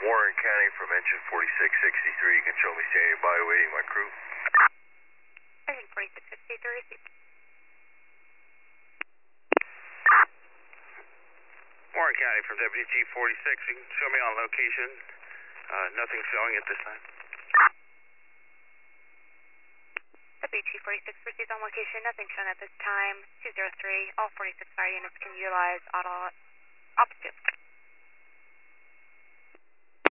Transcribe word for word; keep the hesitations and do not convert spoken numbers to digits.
Warren County from engine forty-six sixty-three. You can show me standing by waiting my crew. Engine forty-six sixty-three. Warren County from W G forty-six. You can show me on location. Uh, nothing showing at this time. W G forty-six proceeds on location. Nothing shown at this time. two zero three. All forty-six fire units can utilize auto opposite.